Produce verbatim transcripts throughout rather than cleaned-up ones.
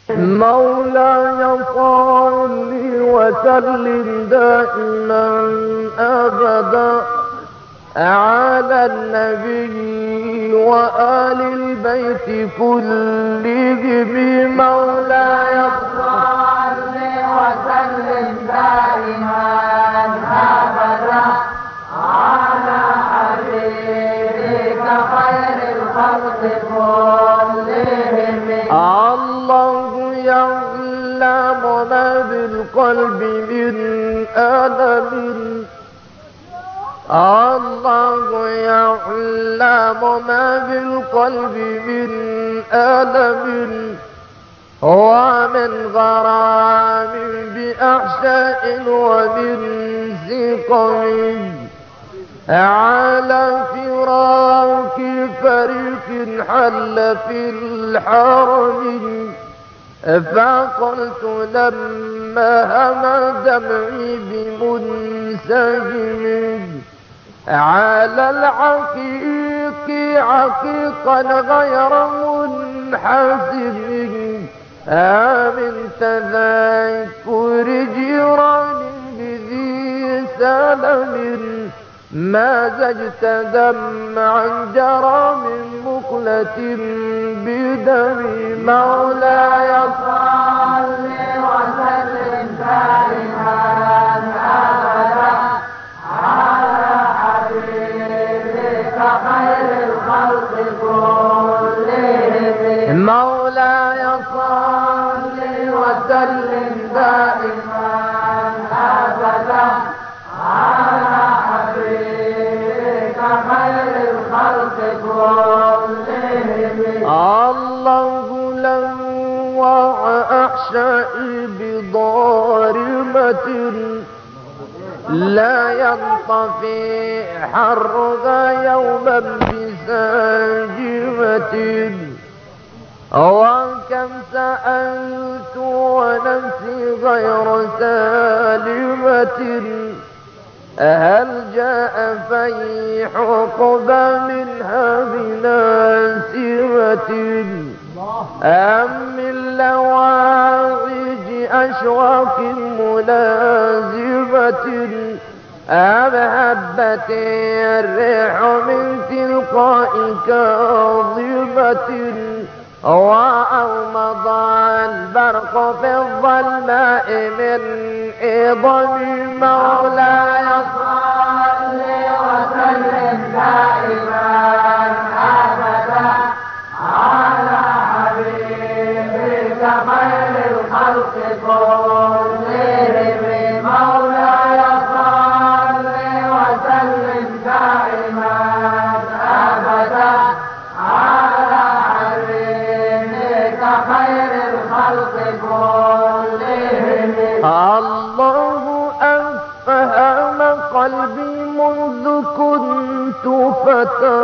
مولاي صل وسلم دائما أبدا على النبي وآل البيت كلهم. مولاي صل وسلم دائما أبدا على حبيبك خير الخلق كلهم. الله يعلم ما بالقلب من ألم، الله يعلم ما بالقلب من ألم ومن غرام بأحشاء ومن سقم على فراق فريق حل في الحرم. فقلت لما هم دمعي بمنسجم على العقيق عقيقا غير منحسب من تذكر جيران بذي سلم ما زجت دمعا جرى من مقلة بدم. مولاي صل وسلم دائما أبدا على حبيبك خير الخلق كلهم. مولاي صل وسلم دائما أبدا على حبيبك خير الخلق كلهم. الله لوع أحشائي بضارمة لا ينطفي حرها يوما بساجمة وكم سألت ونفسي غير سالمة هل جاء فيح قبى منها بناسمة أم من لواعج أشواق ملازمة أم هبت الريح من تلقاء كاظمة وأومض البرق في الظلماء من إضم. مولاي صل وسلم دائما أبدا على حبيبك خير الخلق كلهم. مولاي صل وسلم دائما أبدا على حبيبك خير الخلق كلهم. الله أفهم قلبي منذ كنت فتى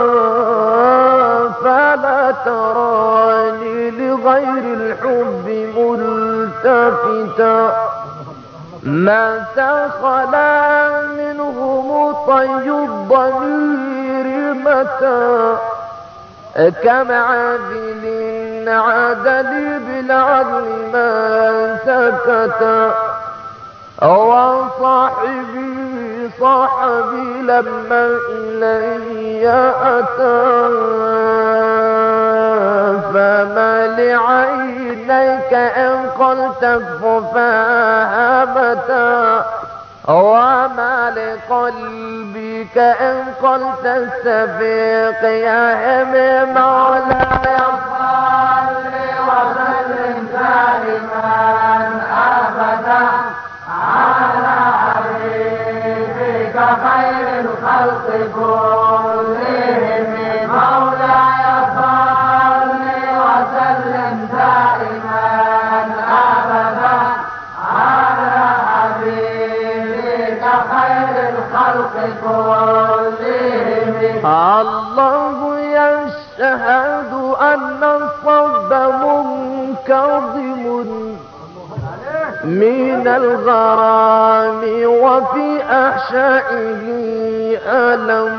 فلا تراني لغير الحب ملتفتا ما تخلى منهم طي الضمير متى كم عادل عدل بالعدل ما سكت وصاحبي صاحبي لما إلي أتى فما لعينيك إن قلت ففهمتا وما لقلبك إن قلت السفيق يهم. مولاي صل وسلم دائما أبدا على حبيبك خير الخلق كلهم. مولاي صل وسلم دائما أبدا على حبيبك خير الخلق كلهم. الله يشهد أن الصب منكظم من الغرام وفي أحشائه ألم.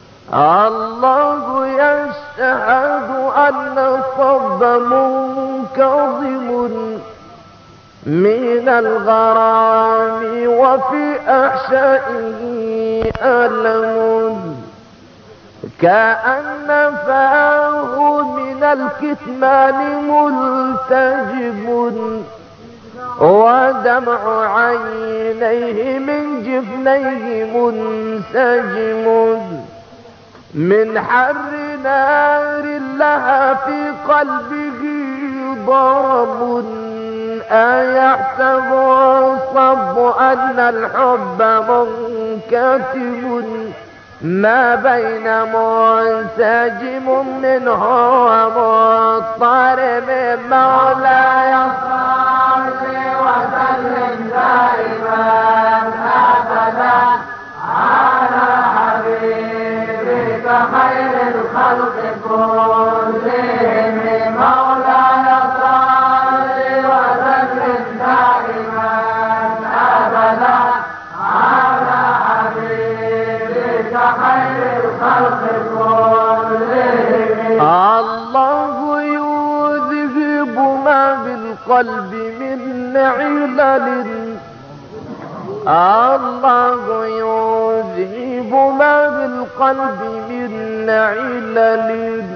الله يشهد أن الصب منكظم كظم من الغرام وفي أحشائه ألم كأن فاه من الكتمان ملتجم ودمع عينيه من جفنيه منسجم من حر نار لها في قلبه ضرب أيحسب الصب أن الحب منكتم ما بين منسجم منه ومضطرب مولاي صل وسلم دائما أبدا على حبيبك خير الخلق كلهم مولاي صل وسلم دائما أبدا على حبيبك خير الخلق كلهم الله يذهب ما بالقلب من علل الله يذهب ما بالقلب من علل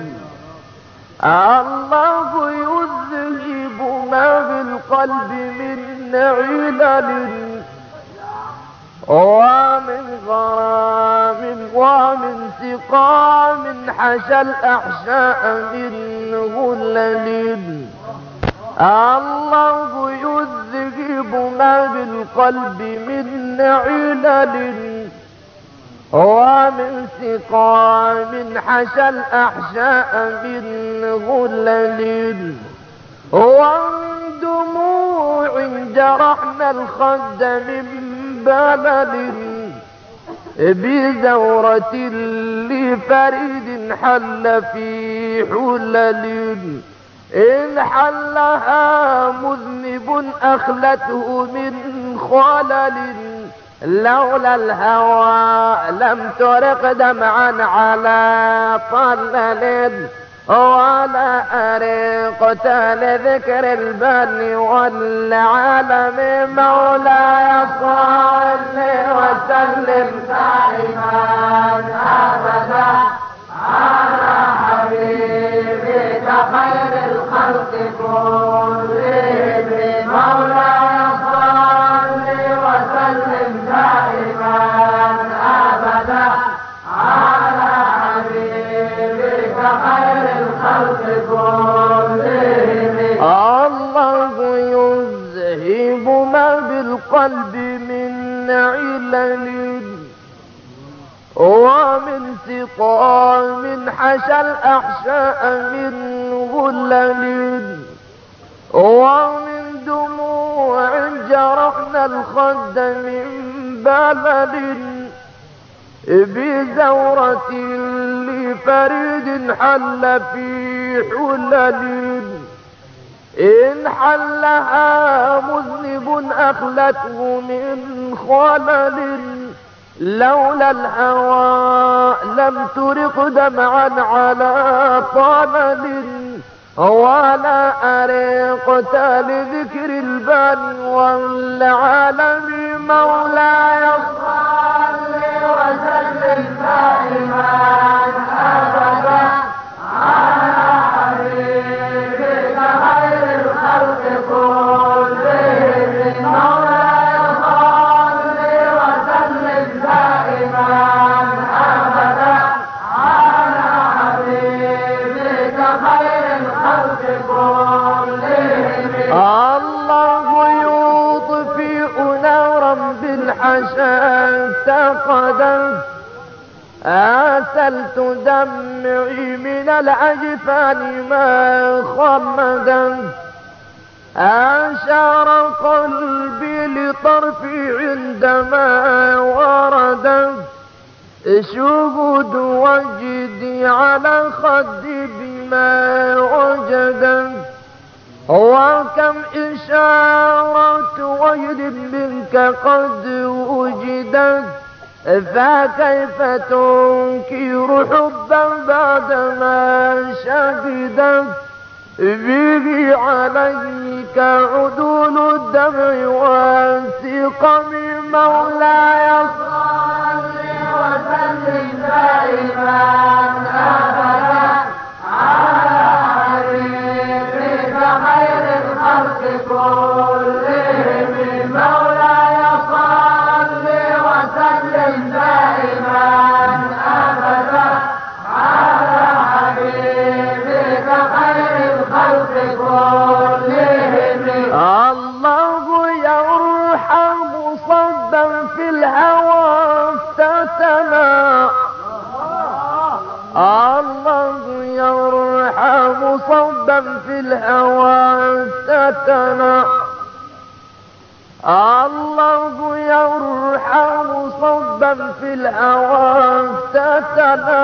الله يذهب ما بالقلب من علل ومن غرام ومن سقام حشى الأحشاء من غلل الله يذهب ما بالقلب من علل ومن سقام حشى الأحشاء من غلل ومن دموع جرحنا الخد من بلل بزورة لفريد حل في حلل إن حلها مذنب أخلته من خلل لولا الهوى لم ترق دمعا على طلل ولا أرقت لذكر البر والعالم مولاي صل وسلم دائما أبدا على حبيبك خير الخلق كلهم مولاي صل وسلم دائما أبدا على حبيبك خير الخلق كلهم الله يذهب ما بالقلب من علل ومن سقام حشى الأحشاء من غلل ومن دموع جرحنا الخد من بلل بزورة لفريد حل في حلل إن حلها مذنب أخلته من خلل لولا الهوى لم ترق دمعا على طلل ولا أرقت لذكر البال والعالم مولاي صل وسلم دائما أبدا على حبيبك خير الخلق كلهم مولاي صل وسلم دائما أبدا على حبيبك خير الخلق كلهم الله يطفئ نارا بالحشا اعتقدا أسلت دمعي من الأجفان ما خمدا أشار قلبي لطرفي عندما وردا شهود وجدي على خدي بما وجدا وكم إشارة وجد منك قد وجدت فكيف تنكر حبا بعدما شهدت به على منك عدول الدمع والسقم مولاي صل وسلم دائما ابدا على حبيبك خير الخلق كلهم مولاي صل وسلم دائما ابدا على حبيبك خير الخلق كلهم. الله يرحم صدا في الهوى افتتنا الله يرحم صدا في الهوى افتتنا الله يرحم صدا في الهوى افتتنا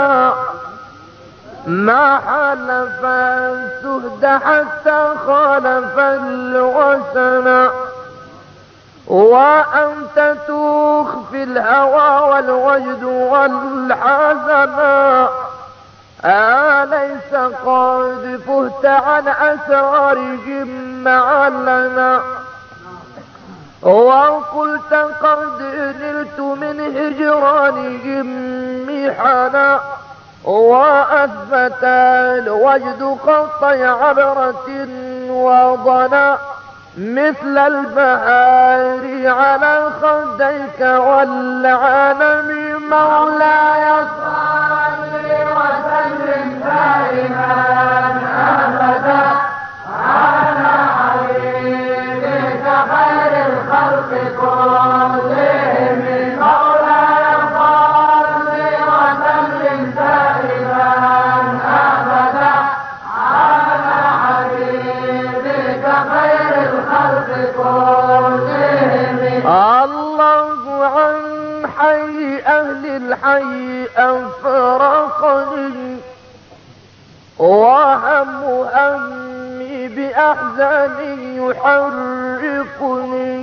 ما حلف السهد حتى خالف الوسن وأنت تخفي الهوى والوجد والحزن أليس قد فهت عن أسرارهم معلنا وقلت قد نلت من هجرانهم محنا وأثبت الوجد خطي عبرة وضنا مثل البهار على خديك والعالم مولاي صل وسلم دائما ابدا على حبيبك خير الخلق كلهم مولاي صل وسلم دائما ابدا على حبيبك خير الخلق كلهم. الله عن حي أهل الحي أفرقني وهم همي بأحزاني يحرقني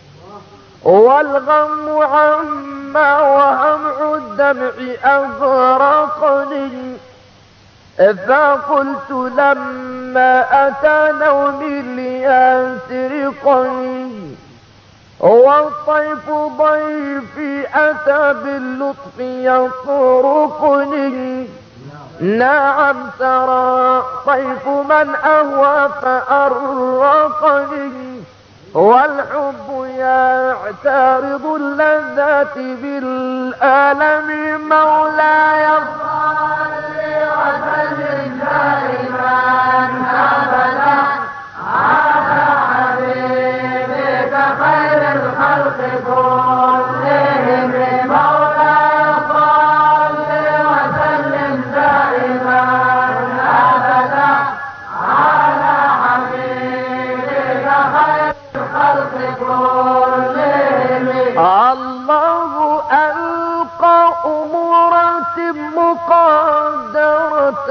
والغم عما وهمع الدمع أغرقني فقلت لما أتى نومي ليسرقني والطيف ضيفي أتى باللطف يطرقني نعم ترى طيف من أهوى فأرقني والحب يعترض اللذات بالآلم مولاي صل وسلم دائما ابدا على حبيبك خير الخلق كلهم مولاي صل وسلم دائما ابدا على حبيبك خير الخلق كلهم. الله ألقى أمورات مقدرة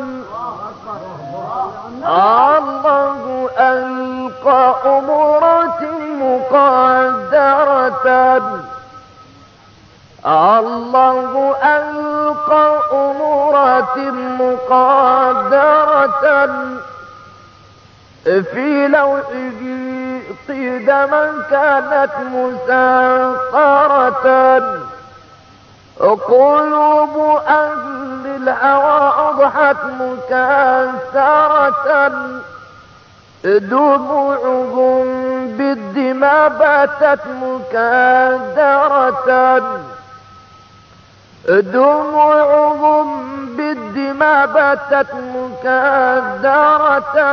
الله ألقى أمورات مقدرة الله ألقى أمورات مقدرة في لوحه قدما كانت مسطرة قلوب أهل الهوى أضحت مكسرة دموعهم بالدماء باتت مكدرة دموعهم بالدماء باتت مكدرة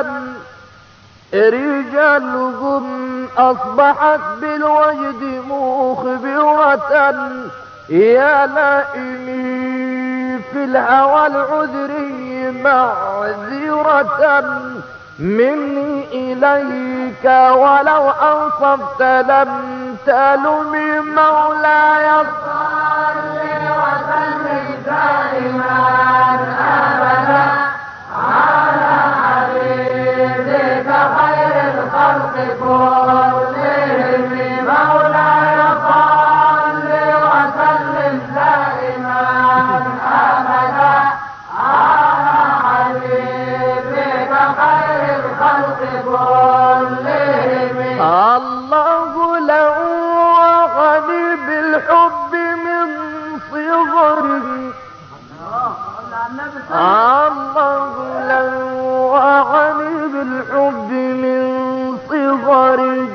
رجالهم أصبحت بالوجد مخبرة يا لائمي في الهوى العذري معذرة مني إليك ولو أنصفت لم تلمي مولاي صل وسلم دائما أبدا على حبيبك خير الخلق كلهم مولاي صل وسلم دائما أبدا على حبيبك خير الخلق كلهم. الحب من صغري،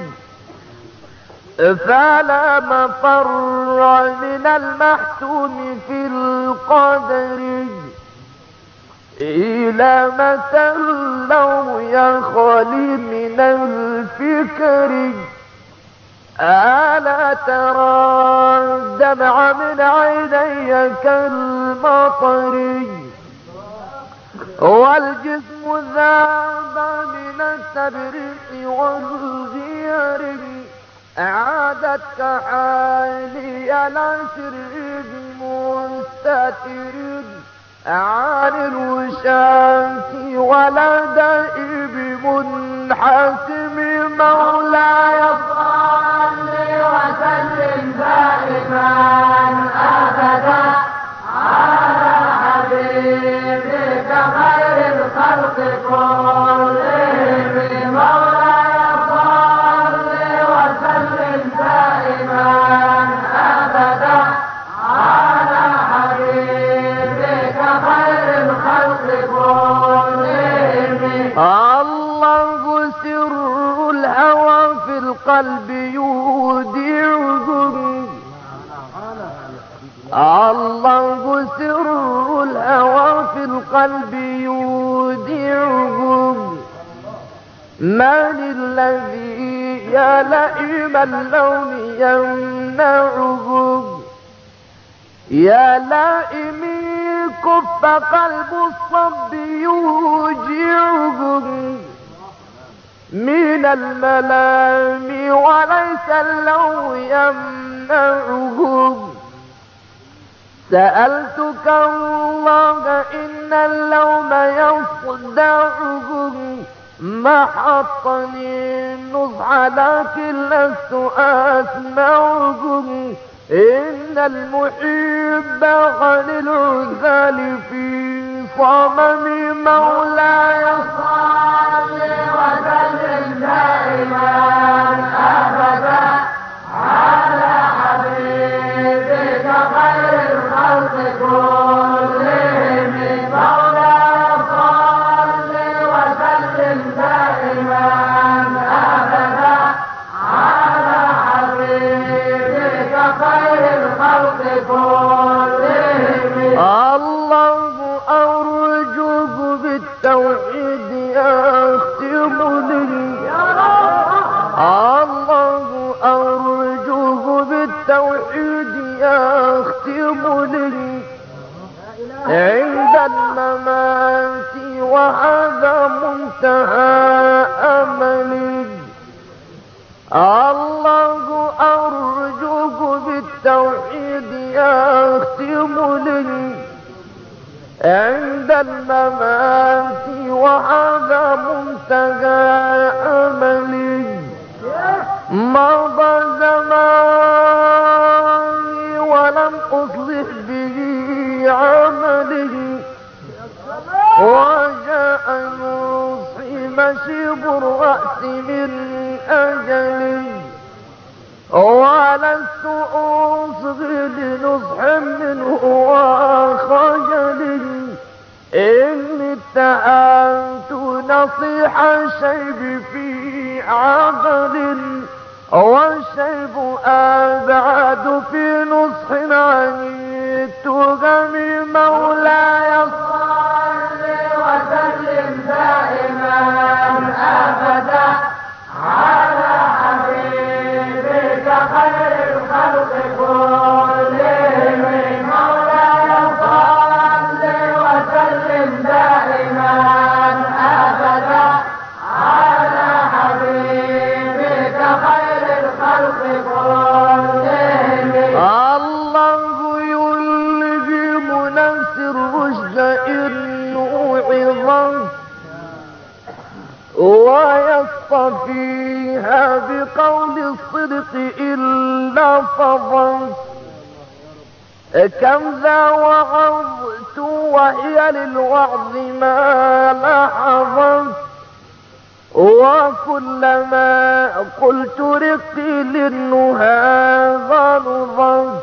فلا مفر من المحتوم في القدر. إلى متى اللوم يا خالي من الفكر؟ ألا ترى الدمع من عيني كالمطر، والجسم ذاب من التبريق والغير، أعادت كحالي على سر مستتر، عن الوشاة ولا دائب منحسم. مولاي صل وسلم دائما أبدا على حبيبك خير الخلق كلهم. مولاي صل وسلم دائما أبدا على حبيبك خير الخلق كلهم. الله سر الهوى في القلب يودعه، الله سر الهوى في القلب يودعه. من الذي يا لئيم اللون يمنعه؟ يا لائمي كف قلب الصب يوجعه من الملام وليس اللوم يمنعه. سألتك الله إن اللوم يصدعه، ما حطني النصح لكن لست أسمعه. إن المحب عن العذال في صمم. مولاي صل وسلم دائما أبدا على حبيبك خير الخلق كلهم. مولاي صل وسلم دائما أبدا على حبيبك خير الخلق كلهم. الله أرجوه بالتوحيد يختم لي، الله أرجوه بالتوحيد يختم لي عند الممات، وهذا منتهى أملي. الله أرجوه بالتوحيد يختم لي عند الممات، وهذا منتهى أملي. مضى زماني ولم أصلح به عملي، وجاء نصحي مشيب الرأس من أجلي، ولست أصغي لنصح منه وخجلي. إني اتهمت نصيح الشيب في عقل، والشيب أبعد في نصح عن التهم. مولاي صل وسلم دائما أبدا على حبيبك خير الخلق كلهم. مولاي صل وسلم دائما أبدا على حبيبك خير الخلق كلهم. الله يلهم نفس الرشد إن وعظا، ويصطفيها بقول الصدق إلا فضا. كم ذا وعظت وهي للوعظ ما لحظت، وكلما قلت رقي للنهى غلظت،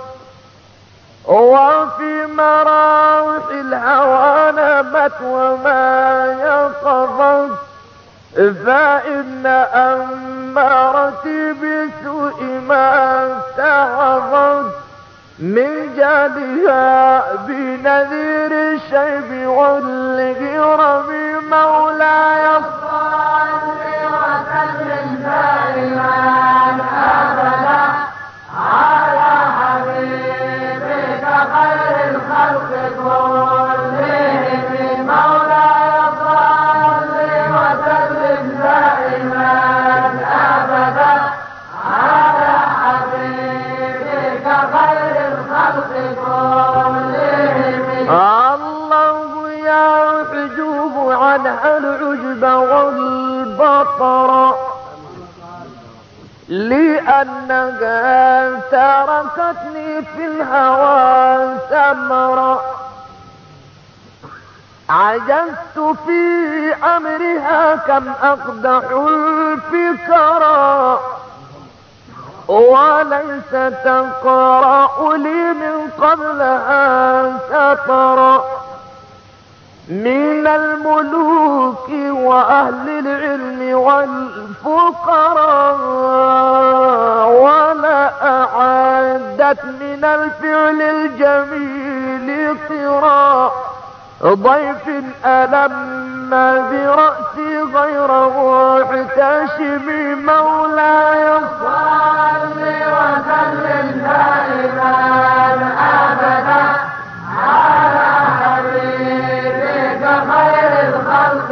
وفي مراوح الهوى نبت وما يقظت. فإن أمارتي بسوء ما استعظت من جالها بنذير الشيب والهرم مولاي صل وسلم دائما أبدا على حبيبك خير الخلق كلهم مولاي صل وسلم دائما أبدا على حبيبك خير الخلق كلهم. الله يحجب عنها العجب والبطر لأنها تركتني في الهوى سمرا عجزت في أمرها كم أقدح الفكرا وليس تقرأ لي من قبلها سطرا من الملوك وأهل العلم والفقراء ولا أعدت من الفعل الجميل قرا ضيف ألم برأسي غير محتشم مولاي صل وسلم دائما أبدا على حبيبك خير الخلق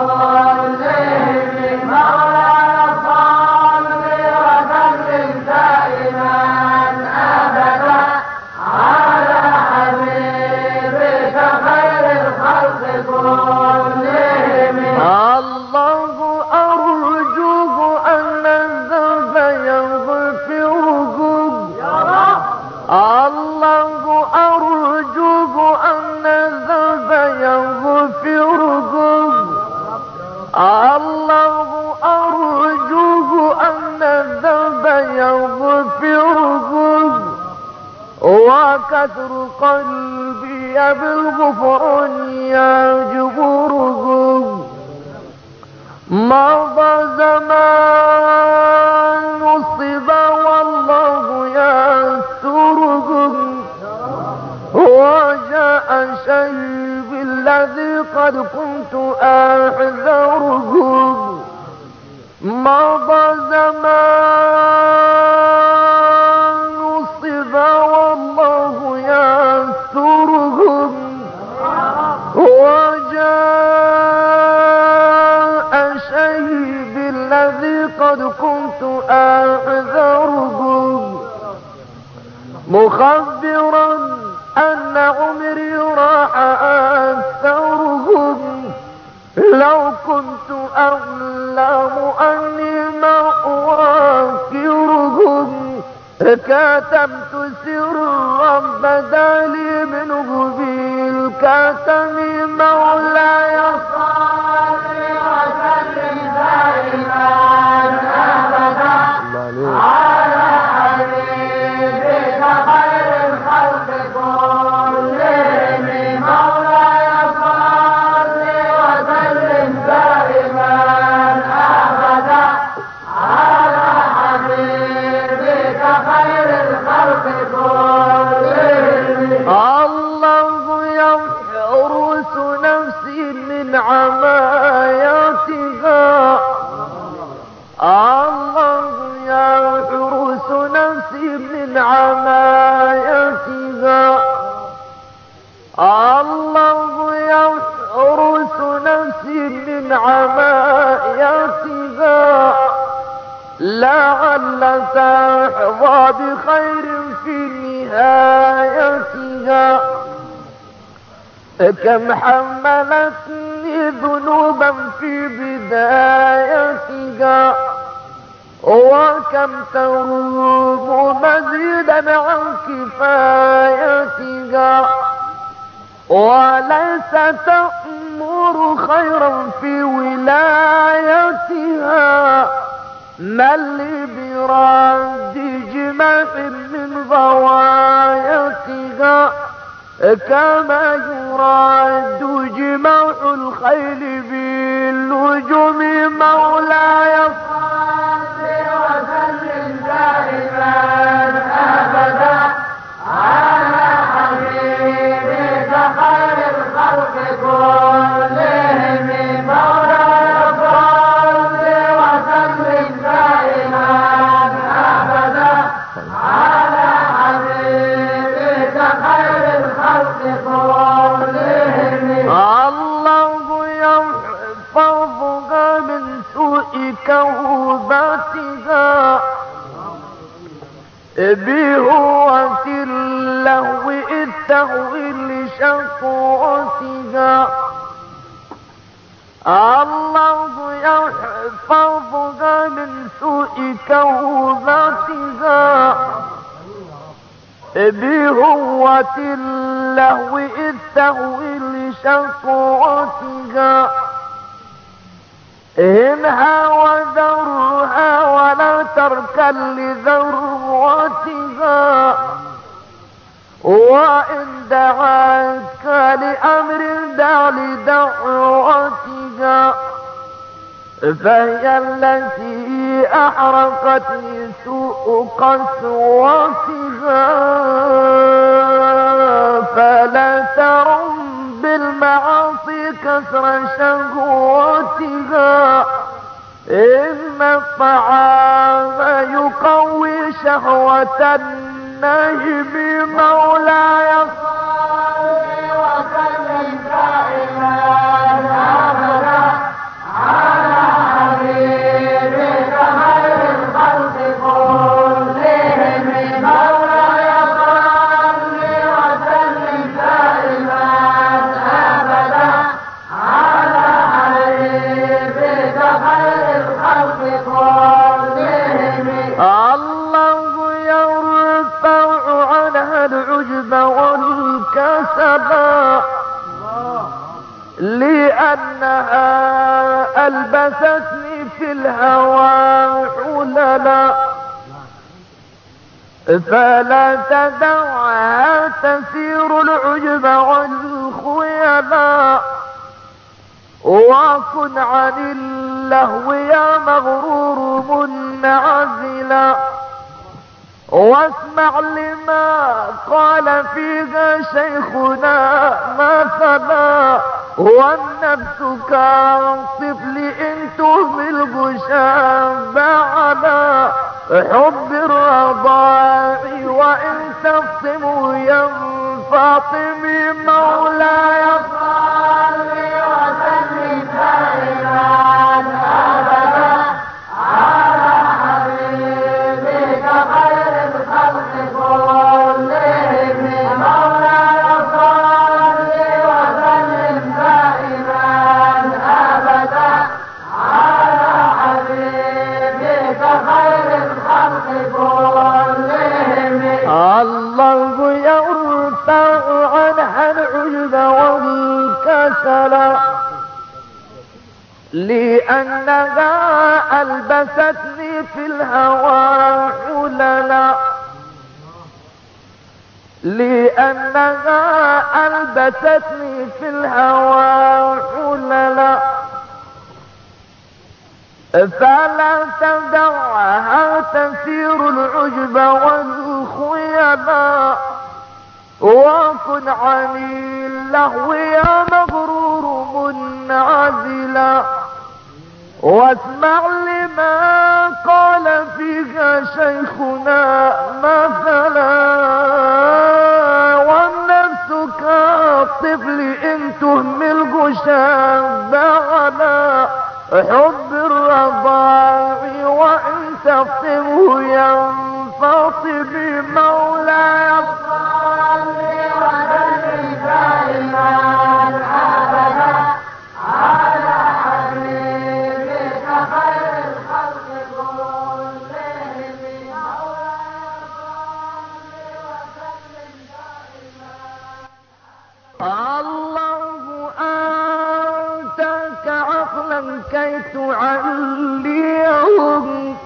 كلهم مولاي صل وسلم دائما أبدا على حبيبك خير الخلق كلهم. الله أرجوه أن الذنب يغفره الله أرجوه أن الذنب يغفره الله أرجوه أن الذنب يغفره وكثر قلبي بالغفران يجبره مضى زمان الصبا والله يستره وجاء شيب الذي قد كنت أحذره مضى زمان الصبا والله يستره وجاء شيب الذي قد كنت أحذره مخبرا أن عمري راح أكثره لو كنت أعلم أني ما أواكره كتمت سرا بدا لي منه بالكتم مولاي صل وسلم دائما أبدا على حبيبك خير الخلق كلهم مولاي صل وسلم دائما أبدا على حبيبك خير الخلق كلهم. الله يحرس نفسي من عمايتها الله يحرس نفسي من عمايتها الله يحرس نفسي من عمايتها لعل تحظى بخير في نهايتها كم حملتني ذنوبا في بدايتها وكم تروم مزيدا عن كفايتها وليس تأمر خيرا في ولايتها من لي برد جماح من غوايتها كما يراد جماح الخيل بالولاية النجوم مولاي صل وسلم دائما ابدا على حبيبك خير الخلق كلهم مولاي صل وسلم دائما ابدا على حبيبك خير الخلق كلهم. الله يحفظها من سوء كوباتها بهوة اللهو إذ تهوي لشقوتها. الله يحفظها من سوء كوباتها بهوة اللهو إذ تهوي لشقوتها. إنها وذرها ولا تركن لذروتها. وإن دعاك لأمر دع لدعوتها. فهي التي أحرقتني سوء قسوتها. فلا ترم بالمعاصي كسر شهوتها. إن الطعام يقوي شهوة النهم مولاي صل وسلم دائما ابدا على حبيبك خير الخلق كلهم مولاي صل وسلم دائما ابدا على حبيبك خير الخلق كلهم. الله يرفع عنها العجب والكسلا لأنها ألبستني في الهوى حللا. فلا تدعها تسير العجب والخيلا. وكن عن اللهو يا مغرور منعزلا. واسمع لما قال فيها شيخنا مثلا. والنفس كالطفل إن تهمله شاب على حب الرضاع وإن تفطم ينفطم مولاي صل وسلم دائما ابدا على حبيبك خير الخلق كلهم مولاي صل وسلم دائما ابدا على حبيبك خير الخلق كلهم. الله يرفع عنها العجب والكسلا لأنها ألبستني في الهوى حللا. لأنها ألبستني في الهوى حللا. فلا تدعها تسير العجب والخيلا. وكن عن اللهو يا مغرور منعزلا. واسمع لما قال فيها شيخنا مثلا. والنفس كالطفل إن تهمله شاب على حب الرضاع وإن تفطمه ينفطم مولاي صل وسلم دائما ابدا على حبيبك خير الخلق كلهم مولاي صل وسلم دائما. الله آتاك عقلا كي تعليهم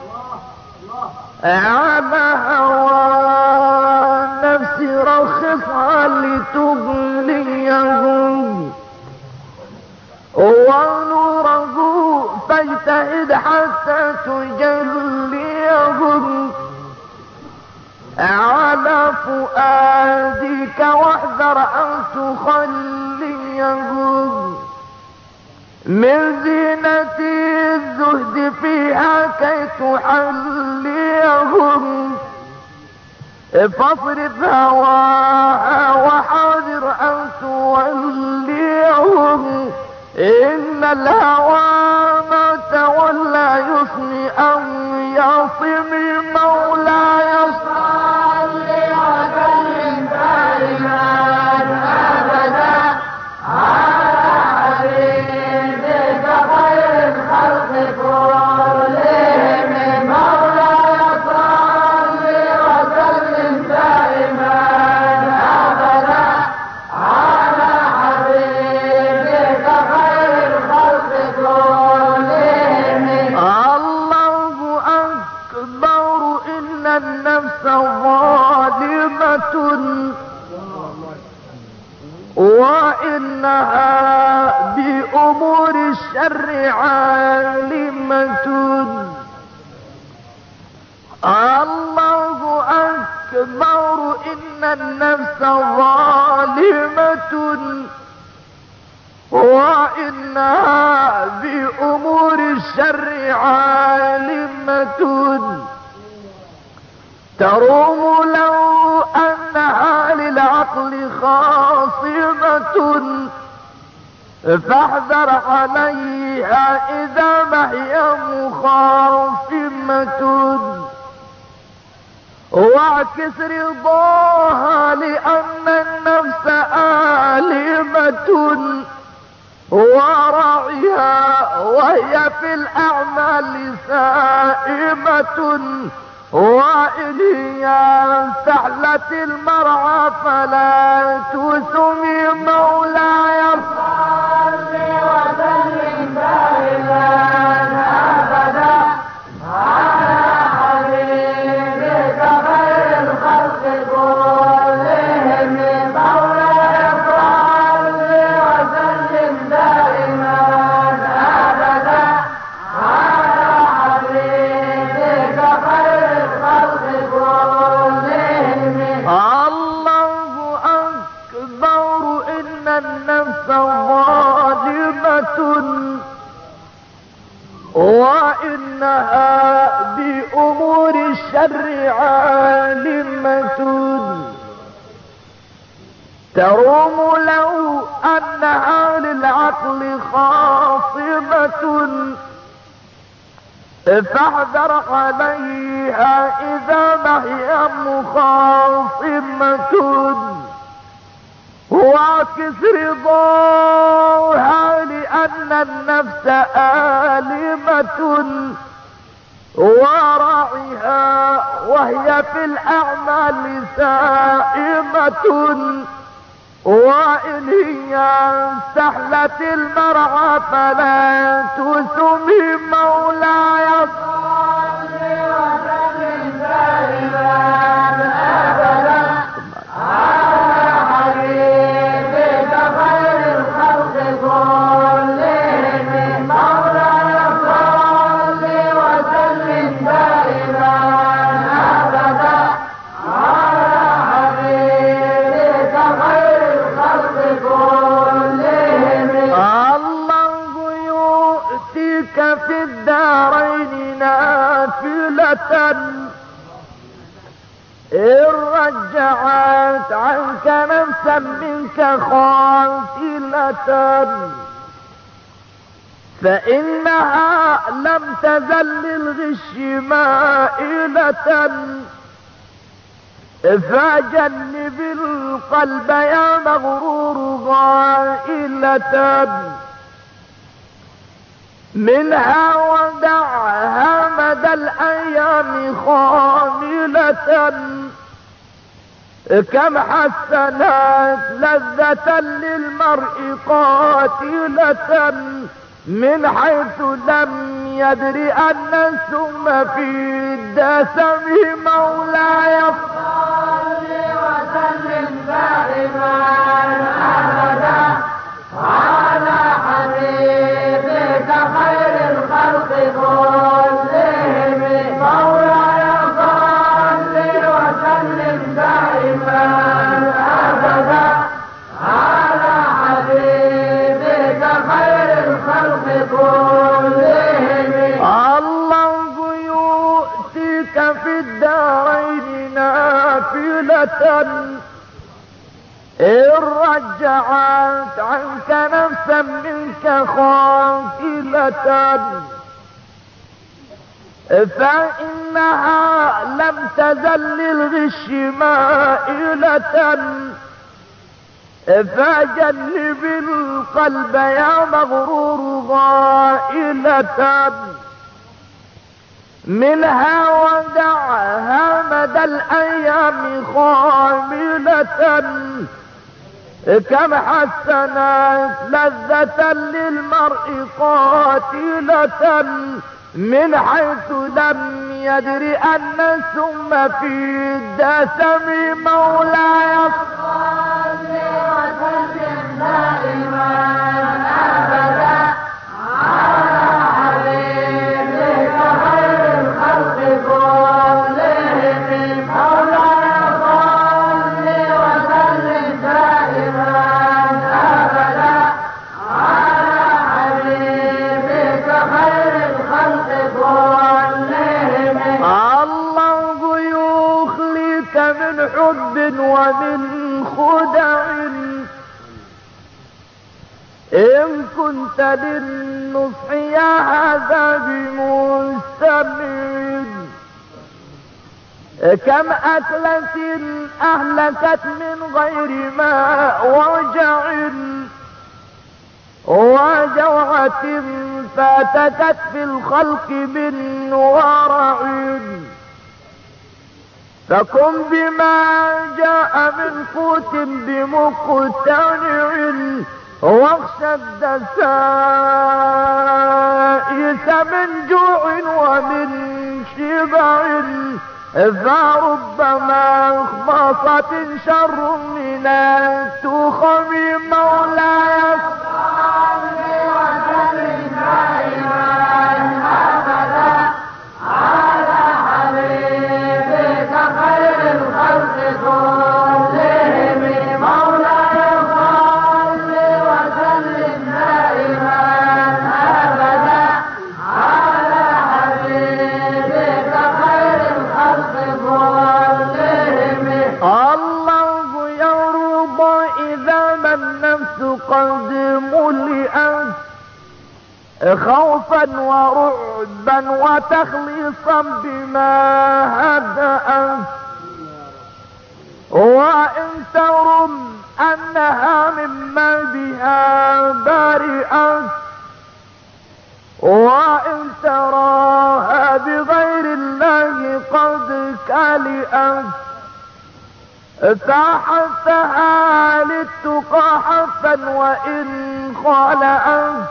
على هوى النفس رخصها لتغليهم ونوره حتى تجليهم على فؤادك واحذر أن تخليهم من زينة الزهد فيها كي تحليهم فاصرف هواها وحاذر أن توليهم إن الهوى ما تولى يصني أو يعصم مولاي صل وسلم دائما أبدا على حبيبك خير الخلق كلهم مولاي صل وسلم دائما أبدا على حبيبك خير الخلق كلهم. الله أكبر إن النفس ظالمة وإنها بأمور الشر عالمة. الله أكبر إن النفس ظالمة وإنها بأمور الشر عالمة تروم لو أنها للعقل خاصمة فاحذر عليها إذا ما هي مخاصمة واعكس رضاها لأن النفس آلمة وراعيها وهي في الأعمال سائمة وإن هي سحلت المرعى فلا تسمي مولاي صل وسلم دائما أبدا على حبيبك خير الخلق كلهم مولاي صل وسلم دائما أبدا على حبيبك خير الخلق كلهم. الله أكبر إن النفس ظالمة وإنها بأمور الشر عالمة تروم لو أنها للعقل خاصمة فاحذر عليها إذا ما هي مخاصمة واعكس رضاها لأن النفس آلمة وراعيها وهي في الأعمال سائمة وإن هي سحلت المرعى فلا تسمي مولاي صل وسلم دائما أبدا على حبيبك خير الخلق كلهم مولاي صل وسلم دائما أبدا على حبيبك خير الخلق كلهم. الله يؤتيك في الدارين نافلة إن رجعت عنك نفسا منك خاسلة فإنها لم تزل للغش مائلة فجنب القلب يا مغرور غائلة منها ودعها مدى الأيام خاملة كم حسنت لذة للمرء قاتلة من حيث لم يدري أن السم في الدسم مولاي صل وسلم دائما أبدا على حبيبك خير الخلق في الدارين نافلة إن رجعت عنك نفسا منك خاطلة فإنها لم تزل للغش مائلة فجنب القلب يا مغرور غائلة منها ودعها مدى الأيام خاملة كم حسنت لذة للمرء قاتلة من حيث لم يدر أن السم في الدسم مولاي صل وسلم دائما أبدا على حبيبك خير الخلق كلهم مولاي صل وسلم دائما أبدا على حبيبك خير الخلق كلهم الله يخليك من حب ومن خدع إن كنت للنصح يا هذا بمستمد كم أكلة أهلكت من غير ماء وجع وجوعة فاتتت في الخلق من ورع فكن بما جاء من قوت بمقتنع واخشى الدسائس من جوع ومن شبع فربما خمصة شر من التخم مولاي صل وسلم دائما أبدا على حبيبك خير الخلق كلهم مولاي صل وسلم دائما أبدا على حبيبك خير الخلق كلهم الله يرضى إذا ما النفس قد ملئت خوفا ورعبا وتخليصا بما هدأت وإن ترم أنها مما بها برئت وإن تراها بغير الله قد كلئت فحثها للتقى حثا وإن خلأت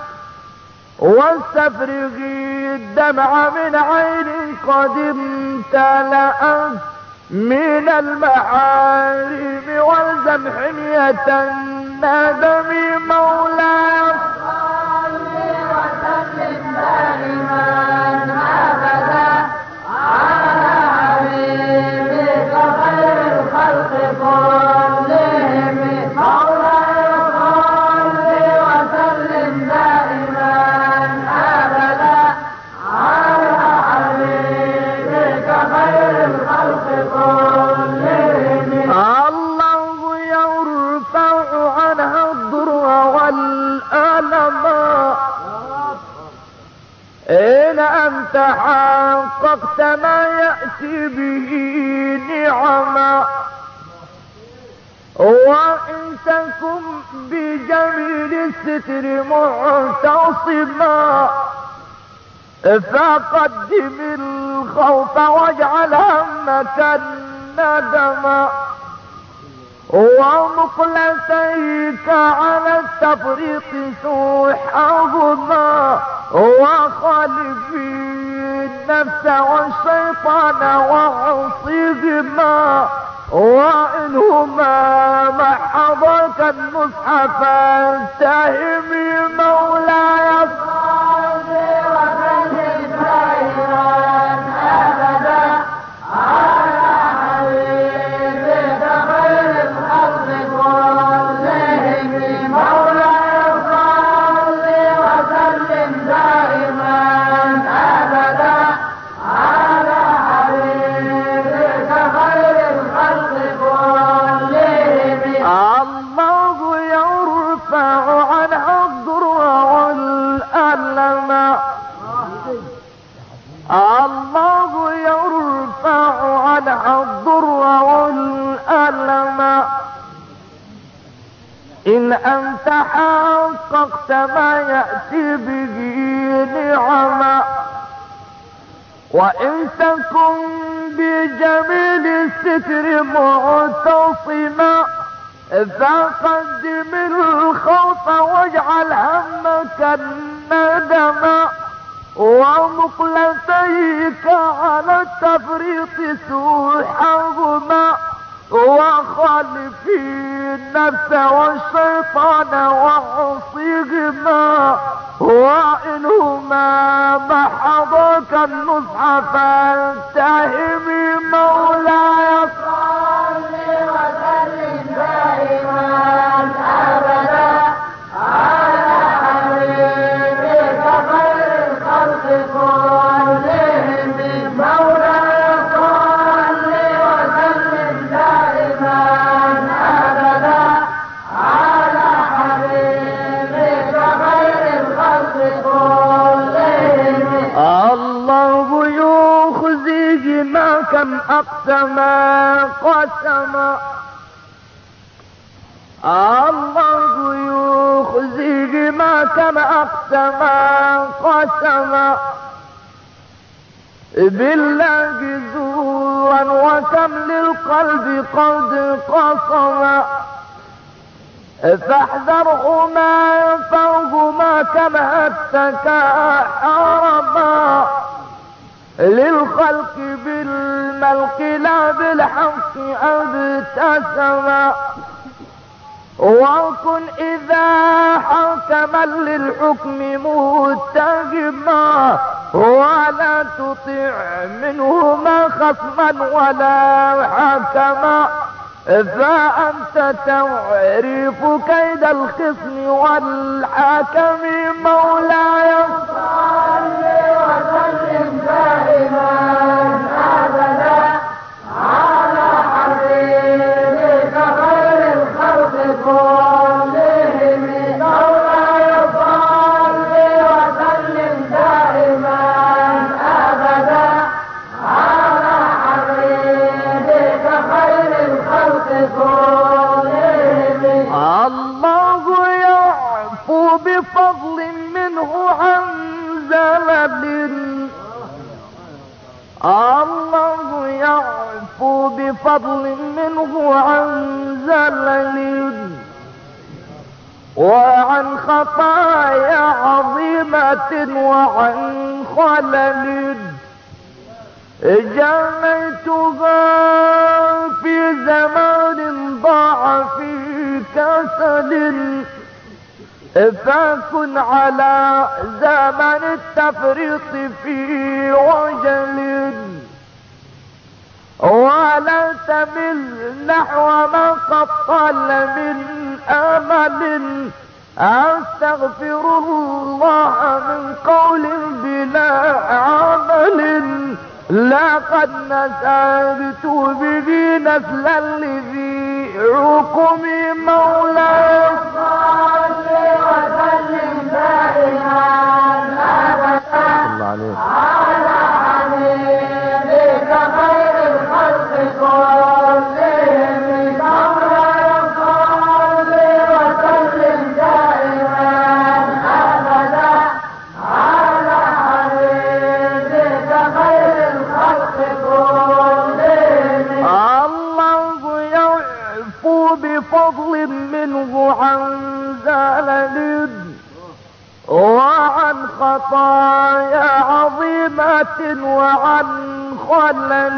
واستفرغي الدمع من عين قد امتلأت من المحارم والزم حمية الندم مولاي صل وسلم دائما أبدا على حبيبك خير الخلق كلهم مولاي صل وسلم دائما أبدا على حبيبك خير الخلق كلهم الله يرفع عنها الضر والألم إن أنت حققت ما يأتي به نعما وإن تكن بجميل الستر معتصما فقدم الخوف واجعل همك الندم ومقلتيك على التفريط سوحهما وخالف النفس والشيطان وعصيهما وإنهما محضك النصح فاتهم مولاي صل وسلم دائما أبدا على حبيبك خير الخلق كلهم مولاي صل وسلم دائما أبدا على حبيبك الله يرفع عنها الضر والألم إن أنت حققت ما يأتي به نعما، وإن تكن بجميل الستر معتصما فقدم الخوف واجعل همك الندما، ومقلتيك على التفريط سوحهما، وخالف النفس والشيطان وعصيهما، وإنهما محضك النصح فانتهم مولاي صل وسلم دائما أبدا على حبيبك خير الخلق كلهم مولاي صل وسلم دائما أبدا على حبيبك خير الخلق كلهم. الله يخزيه ما كم أقسم قسما، الله يخزيه ما كم أقسم قسما، بالله زورا وكم للقلب قد قصما، فاحذرهما ينفعهما كما هتك حرما، للخلق بالملك لا بالحق ابتسما، وكن إذا حكما للحكم متهما، ولا تطع منهما خصما ولا حكما، فأنت تعرف كيد الخصم والحكم مولاي صل وسلم دائما أبدا على حبيبك خير الخلق كلهم مولاي صل وسلم دائما أبدا على حبيبك خير الخلق كلهم. الله يعفو بفضل منه عن زلل، الله يعفو بفضل منه عن زلل، وعن خطايا عظيمة وعن خلل، جنيتها في زمان ضاع في كسل، فكن على زمن التفريط في وجل، ولا تمل نحو ما قد طال من امل، استغفر الله من قول بلا عمل، لقد نسبت به نسلا لذي حكم مولاي صل وسلم دائما أبدا على حبيبك خير الخلق كلهم مولاي صل وسلم دائما أبدا على حبيبك خير الخلق كلهم. الله يعفو بفضل منه عن زلل، وعن خطايا عظيمة وعن خلل،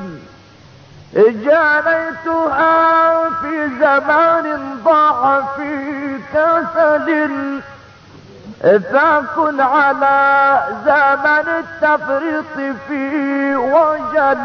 جنيتها في زمان ضاع في كسل، فكن على زمن التفريط في وجل،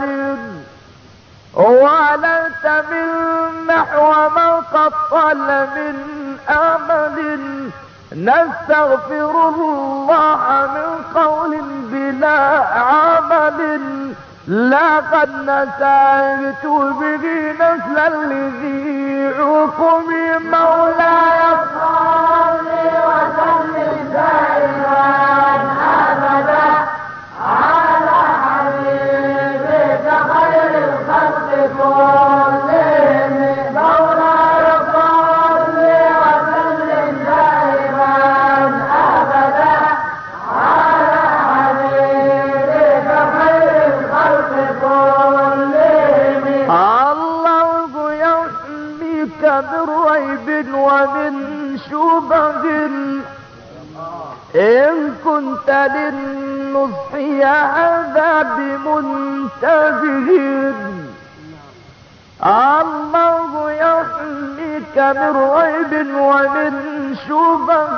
ولا تمل نحو ما قد طال من امل، نستغفر الله من قول بلا عمل، لقد نسبت به نسلا لذي حكم مولاي صل وسلم دائما أبدا على للنصح هذا بمنتهي. الله يحميك من ريب ومن شبه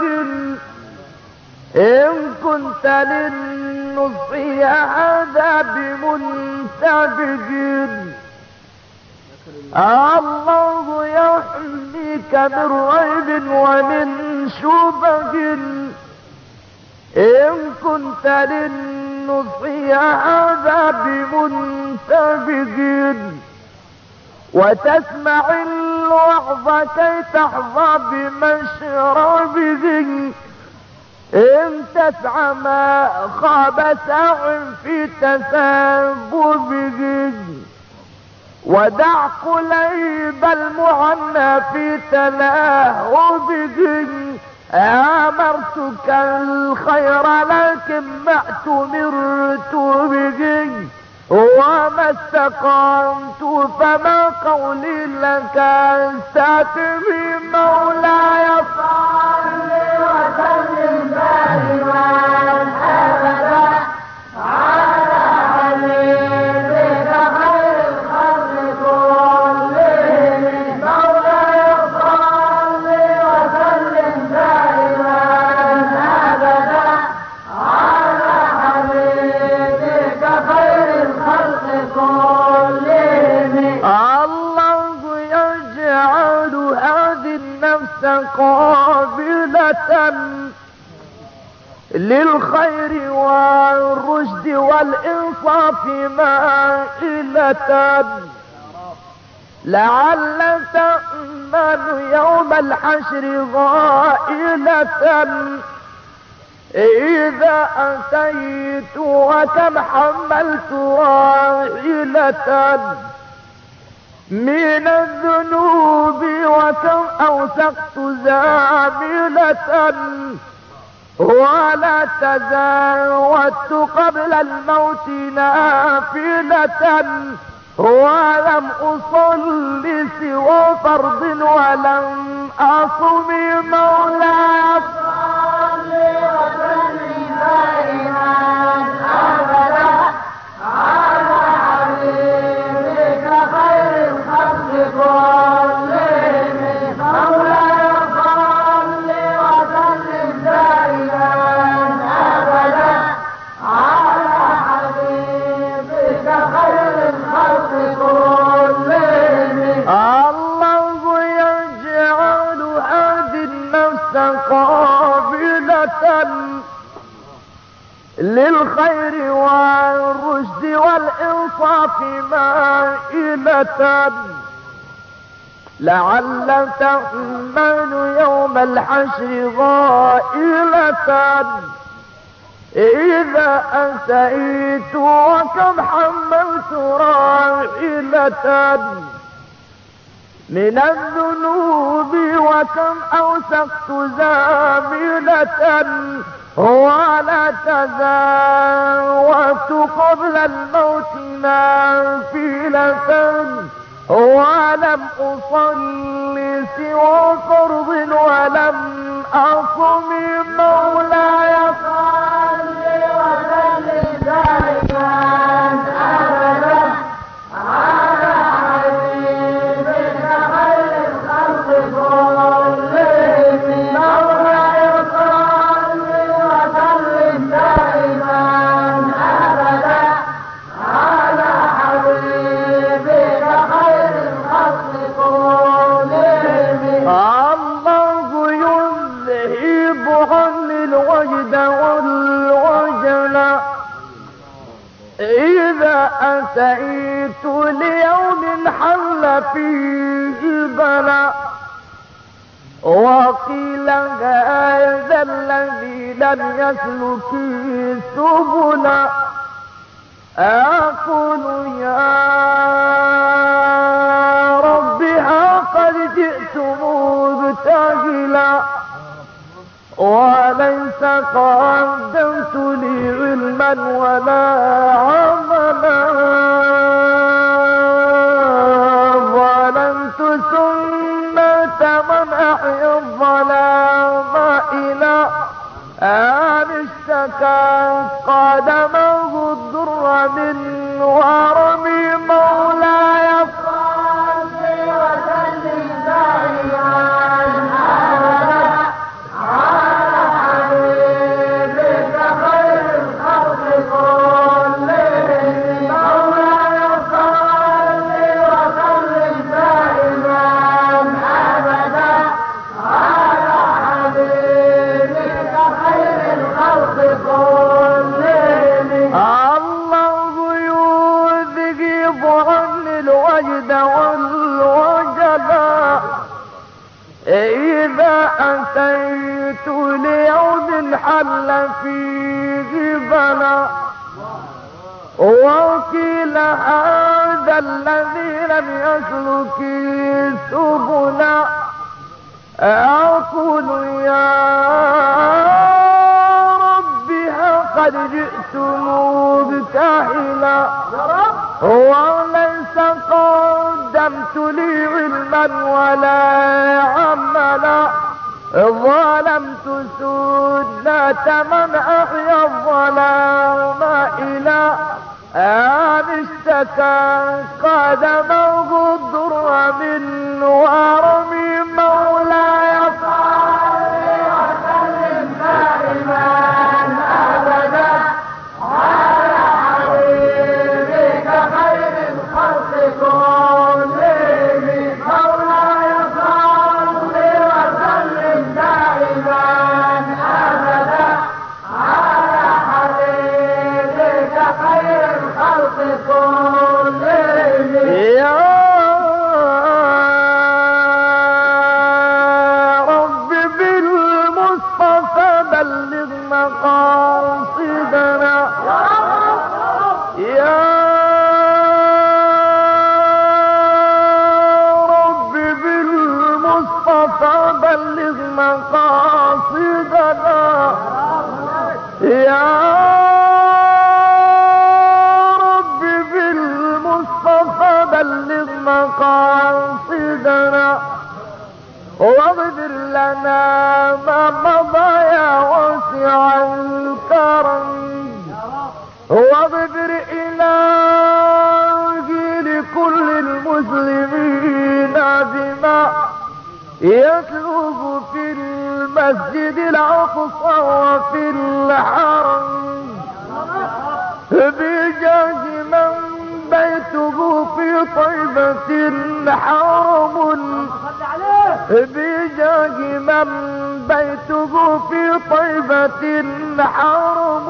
إن كنت للنصح هذا بمنتهي. الله يحميك من ريب ومن شبه إن كنت للنصح هذا بمنتبه. وتسمع الوعظ كي تحظى بمشربه إن تسعى ما خاب ساع في تسببه. ودع قليب المعنى في تلاهبه أمرتك الخير لكن ما اؤتمرت به وما استقمت فما قولي لك استتبي. مولاي صل وسلم دائما ابدا على حبيبك خير الخلق كلهم. مولاي صل وسلم دائما ابدا على حبيبك خير الخلق كلهم. الله يجعل هذه النفس قابلة للخير والرشد والإنصاف مائلة لعل تأمن يوم الحشر غائلة إذا أتيت وكم حملت راحلة من الذنوب وكم أوثقت زاملة ولا تزاودت قبل الموت نافلة ولم أصل سوى فرض ولم أصم. مولاي صل وسلم دائما أبدا على حبيبك خير الخلق كلهم. مولاي صل وسلم دائما أبدا على حبيبك خير الخلق كلهم. الله يجعل هذه النفس قابلة للخير والرشد والإنصاف مائلة لعل تأمن يوم الحشر غائلة إذا أتيت وكم حملت راحلة من الذنوب وكم أوثقت زاملة ولا تزاودت قبل الموت نافلة ولم أصل سوى فرض ولم أصم. مولاي صل وسلم دائما أبدا على حبيبك خير الخلق كلهم. مولاي صل وسلم دائما أبدا على حبيبك خير الخلق كلهم. الله يذهب عني الوجد والوجل إذا أتيت ليوم حل فيه بلاء وقيل هذا الذي لم يسلك سبلا أقول يا ربها قد جئت مبتهلا وليس قدمت لي علما ولا عملا ظلمت سنة من أحيا الظلام إلى أن اشتكى الوحيد والوجلا إذا أتيت ليوم حل فيه بلا وقيل هذا الذي لم يسلك سبلا أقول يا قد جئت مبتهلا وليس قدمت لي علما ولا عملا ظلمت سنة من أحيا الظلام إلى أن اشتكى قدمه الضر من ورمي مولاي صل وسلم دائما أبدا على حبيبك خير الخلق كلهم مولاي صل وسلم دائما أبدا على حبيبك خير الخلق كلهم يا رب بالمصطفى بلغ مقاصدنا يا رب بالمصطفى بلغ مقاصدنا يا رب بالمصطفى بلغ مقاصدنا واغفر لنا ما مضى يا واسع الكرم واغفر إلهي لكل المسلمين بما يطلب في المسجد الأقصى وفي الحرم بجاه من بيته في طيبة حرم بجاه من بيته في طيبة حرم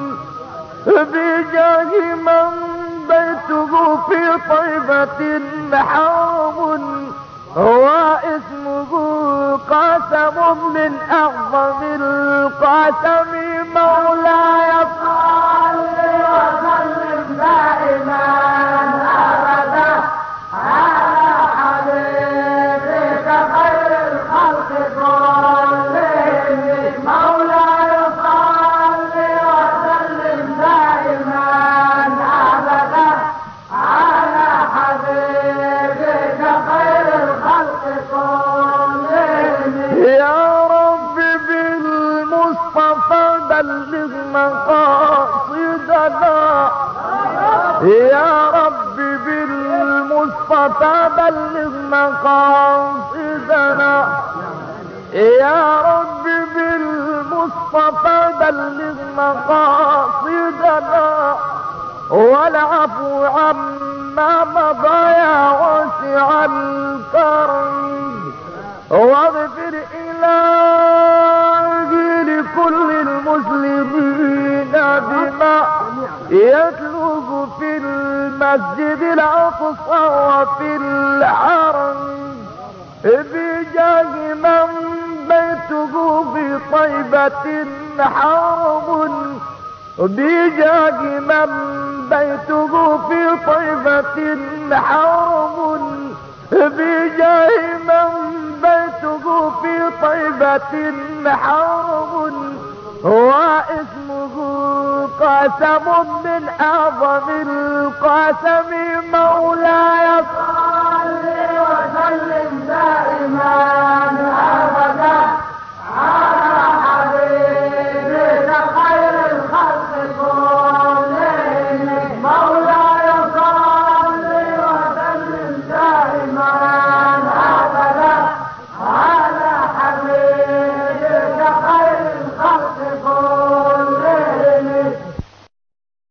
بجاه من بيته في طيبة حرم واسمه قاسم من أعظم القاسم مولاي صل وسلم دائما أبدا على حبيبك خير الخلق كلهم مولاي صل وسلم دائما أبدا على حبيبك خير الخلق كلهم يا رب بالمصطفى بلغ مقاصدنا يا رب بالمصطفى بلغ مقاصدنا يا رب بالمصطفى بلغ مقاصدنا والعفو عما مضى يا واسع الكرم واغفر إلهي لكل المسلمين بما يطلب في المسجد الأقصى وفي الحرم بجاه من بيته في طيبة حرم بجاه من بيته في طيبة حرم بجاه من بيته في طيبة حرم واسمه قاسم من أعظم القاسم مولاي